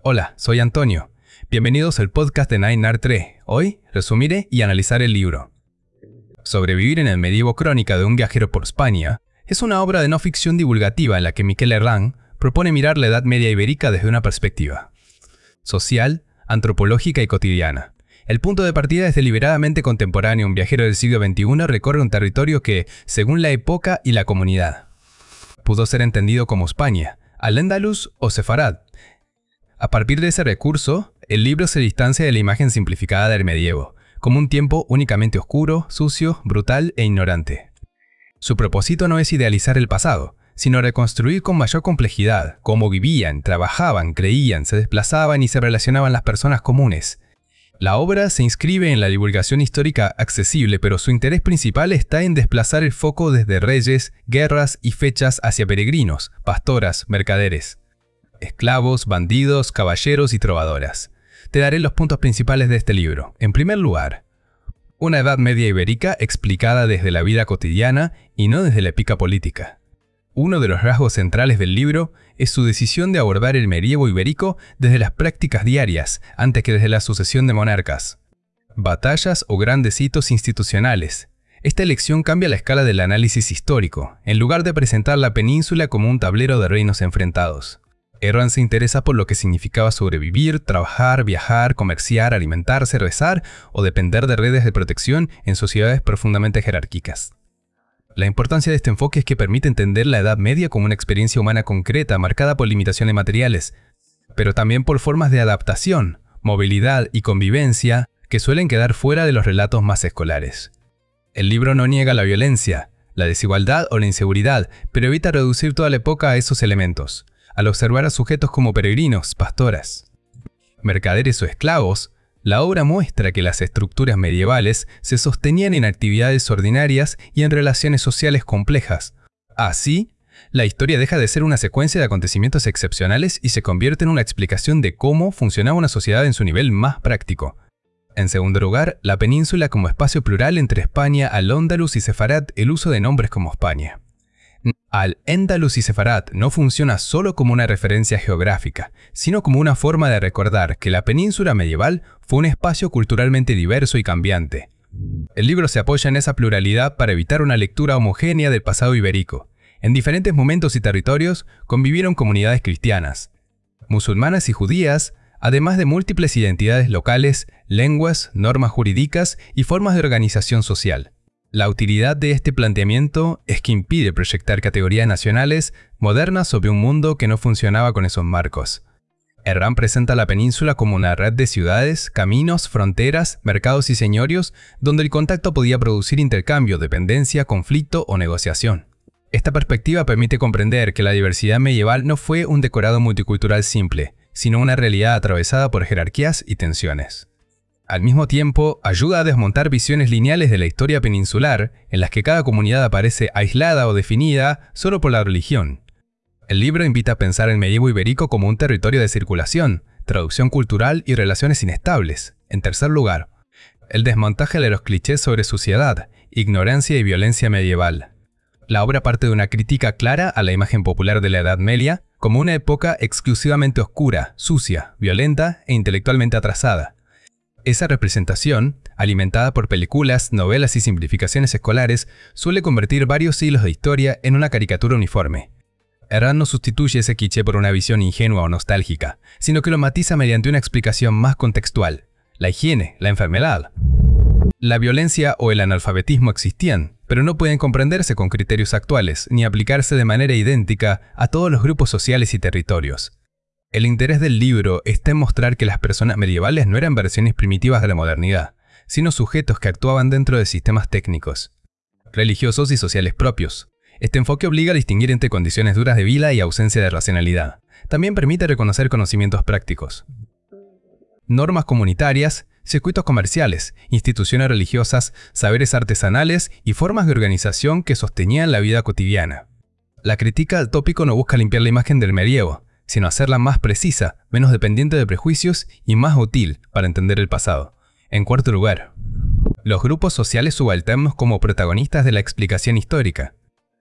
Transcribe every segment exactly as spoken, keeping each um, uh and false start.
Hola, soy Antonio. Bienvenidos al podcast de Nine Art tres. Hoy resumiré y analizar el libro. Sobrevivir en el medievo, crónica de un viajero por España, es una obra de no ficción divulgativa en la que Miquel Herrán propone mirar la Edad Media ibérica desde una perspectiva social, antropológica y cotidiana. El punto de partida es deliberadamente contemporáneo. Un viajero del siglo veintiuno recorre un territorio que, según la época y la comunidad, pudo ser entendido como España, Al-Ándalus o Sefarad. A partir de ese recurso, el libro se distancia de la imagen simplificada del medievo, como un tiempo únicamente oscuro, sucio, brutal e ignorante. Su propósito no es idealizar el pasado, sino reconstruir con mayor complejidad cómo vivían, trabajaban, creían, se desplazaban y se relacionaban las personas comunes. La obra se inscribe en la divulgación histórica accesible, pero su interés principal está en desplazar el foco desde reyes, guerras y fechas hacia peregrinos, pastoras, mercaderes, esclavos, bandidos, caballeros y trovadoras. Te daré los puntos principales de este libro. En primer lugar, una Edad Media ibérica explicada desde la vida cotidiana y no desde la épica política. Uno de los rasgos centrales del libro es su decisión de abordar el medievo ibérico desde las prácticas diarias, antes que desde la sucesión de monarcas, batallas o grandes hitos institucionales. Esta elección cambia la escala del análisis histórico, en lugar de presentar la península como un tablero de reinos enfrentados. Herrán se interesa por lo que significaba sobrevivir, trabajar, viajar, comerciar, alimentarse, rezar o depender de redes de protección en sociedades profundamente jerárquicas. La importancia de este enfoque es que permite entender la Edad Media como una experiencia humana concreta marcada por limitaciones materiales, pero también por formas de adaptación, movilidad y convivencia que suelen quedar fuera de los relatos más escolares. El libro no niega la violencia, la desigualdad o la inseguridad, pero evita reducir toda la época a esos elementos. Al observar a sujetos como peregrinos, pastoras, mercaderes o esclavos, la obra muestra que las estructuras medievales se sostenían en actividades ordinarias y en relaciones sociales complejas. Así, la historia deja de ser una secuencia de acontecimientos excepcionales y se convierte en una explicación de cómo funcionaba una sociedad en su nivel más práctico. En segundo lugar, la península como espacio plural entre España, Al-Ándalus y Sefarad, el uso de nombres como España. Al-Ándalus y Sefarad no funciona solo como una referencia geográfica, sino como una forma de recordar que la península medieval fue un espacio culturalmente diverso y cambiante. El libro se apoya en esa pluralidad para evitar una lectura homogénea del pasado ibérico. En diferentes momentos y territorios convivieron comunidades cristianas, musulmanas y judías, además de múltiples identidades locales, lenguas, normas jurídicas y formas de organización social. La utilidad de este planteamiento es que impide proyectar categorías nacionales modernas sobre un mundo que no funcionaba con esos marcos. Herrán presenta la península como una red de ciudades, caminos, fronteras, mercados y señorios donde el contacto podía producir intercambio, dependencia, conflicto o negociación. Esta perspectiva permite comprender que la diversidad medieval no fue un decorado multicultural simple, sino una realidad atravesada por jerarquías y tensiones. Al mismo tiempo, ayuda a desmontar visiones lineales de la historia peninsular, en las que cada comunidad aparece aislada o definida solo por la religión. El libro invita a pensar el medievo ibérico como un territorio de circulación, traducción cultural y relaciones inestables. En tercer lugar, el desmontaje de los clichés sobre suciedad, ignorancia y violencia medieval. La obra parte de una crítica clara a la imagen popular de la Edad Media como una época exclusivamente oscura, sucia, violenta e intelectualmente atrasada. Esa representación, alimentada por películas, novelas y simplificaciones escolares, suele convertir varios siglos de historia en una caricatura uniforme. Herrán no sustituye ese cliché por una visión ingenua o nostálgica, sino que lo matiza mediante una explicación más contextual. La higiene, la enfermedad, la violencia o el analfabetismo existían, pero no pueden comprenderse con criterios actuales, ni aplicarse de manera idéntica a todos los grupos sociales y territorios. El interés del libro está en mostrar que las personas medievales no eran versiones primitivas de la modernidad, sino sujetos que actuaban dentro de sistemas técnicos, religiosos y sociales propios. Este enfoque obliga a distinguir entre condiciones duras de vida y ausencia de racionalidad. También permite reconocer conocimientos prácticos, normas comunitarias, circuitos comerciales, instituciones religiosas, saberes artesanales y formas de organización que sostenían la vida cotidiana. La crítica al tópico no busca limpiar la imagen del medievo, sino hacerla más precisa, menos dependiente de prejuicios y más útil para entender el pasado. En cuarto lugar, los grupos sociales subalternos como protagonistas de la explicación histórica.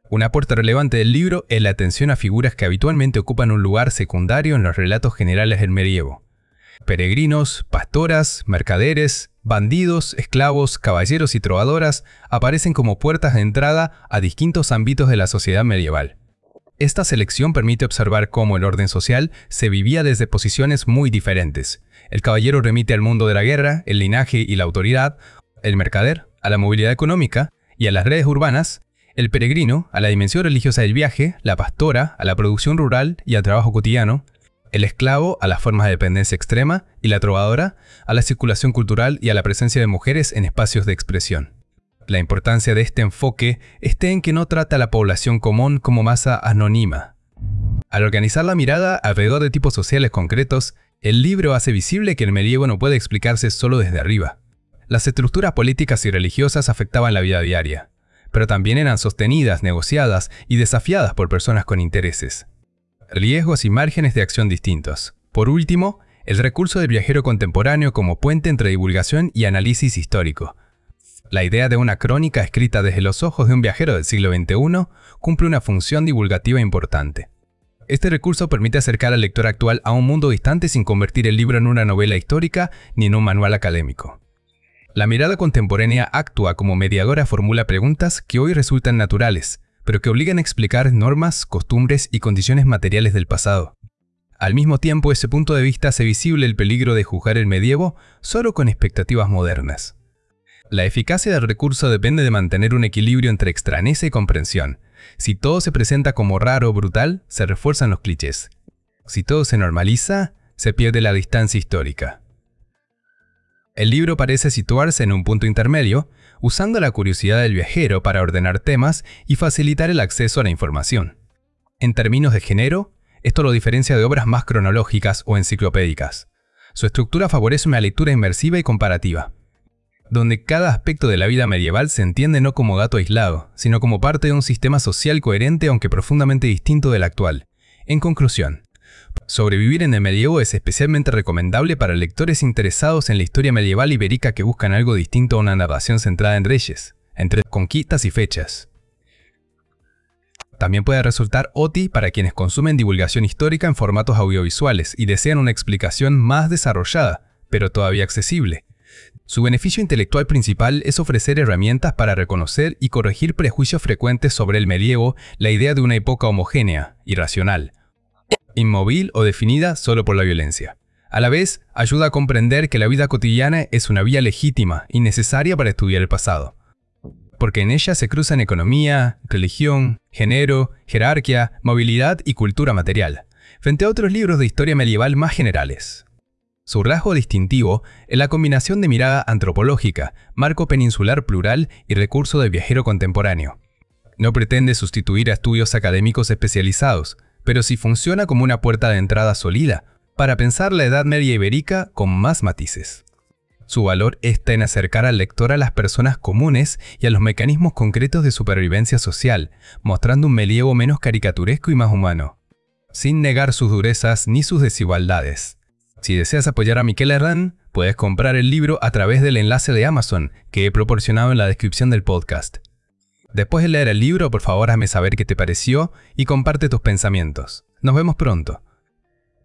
Un aporte relevante del libro es la atención a figuras que habitualmente ocupan un lugar secundario en los relatos generales del medievo. Peregrinos, pastoras, mercaderes, bandidos, esclavos, caballeros y trovadoras aparecen como puertas de entrada a distintos ámbitos de la sociedad medieval. Esta selección permite observar cómo el orden social se vivía desde posiciones muy diferentes. El caballero remite al mundo de la guerra, el linaje y la autoridad, el mercader a la movilidad económica y a las redes urbanas, el peregrino a la dimensión religiosa del viaje, la pastora a la producción rural y al trabajo cotidiano, el esclavo a las formas de dependencia extrema y la trovadora a la circulación cultural y a la presencia de mujeres en espacios de expresión. La importancia de este enfoque está en que no trata a la población común como masa anónima. Al organizar la mirada alrededor de tipos sociales concretos, el libro hace visible que el medievo no puede explicarse solo desde arriba. Las estructuras políticas y religiosas afectaban la vida diaria, pero también eran sostenidas, negociadas y desafiadas por personas con intereses, riesgos y márgenes de acción distintos. Por último, el recurso del viajero contemporáneo como puente entre divulgación y análisis histórico. La idea de una crónica escrita desde los ojos de un viajero del siglo veintiuno cumple una función divulgativa importante. Este recurso permite acercar al lector actual a un mundo distante sin convertir el libro en una novela histórica ni en un manual académico. La mirada contemporánea actúa como mediadora, formula preguntas que hoy resultan naturales, pero que obligan a explicar normas, costumbres y condiciones materiales del pasado. Al mismo tiempo, ese punto de vista hace visible el peligro de juzgar el medievo solo con expectativas modernas. La eficacia del recurso depende de mantener un equilibrio entre extrañeza y comprensión. Si todo se presenta como raro o brutal, se refuerzan los clichés. Si todo se normaliza, se pierde la distancia histórica. El libro parece situarse en un punto intermedio, usando la curiosidad del viajero para ordenar temas y facilitar el acceso a la información. En términos de género, esto lo diferencia de obras más cronológicas o enciclopédicas. Su estructura favorece una lectura inmersiva y comparativa, donde cada aspecto de la vida medieval se entiende no como dato aislado, sino como parte de un sistema social coherente aunque profundamente distinto del actual. En conclusión, Sobrevivir en el medievo es especialmente recomendable para lectores interesados en la historia medieval ibérica que buscan algo distinto a una narración centrada en reyes, entre conquistas y fechas. También puede resultar útil para quienes consumen divulgación histórica en formatos audiovisuales y desean una explicación más desarrollada, pero todavía accesible. Su beneficio intelectual principal es ofrecer herramientas para reconocer y corregir prejuicios frecuentes sobre el medievo, la idea de una época homogénea, irracional, inmóvil o definida solo por la violencia. A la vez, ayuda a comprender que la vida cotidiana es una vía legítima y necesaria para estudiar el pasado, porque en ella se cruzan economía, religión, género, jerarquía, movilidad y cultura material, frente a otros libros de historia medieval más generales. Su rasgo distintivo es la combinación de mirada antropológica, marco peninsular plural y recurso del viajero contemporáneo. No pretende sustituir a estudios académicos especializados, pero sí funciona como una puerta de entrada sólida para pensar la Edad Media ibérica con más matices. Su valor está en acercar al lector a las personas comunes y a los mecanismos concretos de supervivencia social, mostrando un medievo menos caricaturesco y más humano, sin negar sus durezas ni sus desigualdades. Si deseas apoyar a Miquel Herrán, puedes comprar el libro a través del enlace de Amazon que he proporcionado en la descripción del podcast. Después de leer el libro, por favor hazme saber qué te pareció y comparte tus pensamientos. Nos vemos pronto.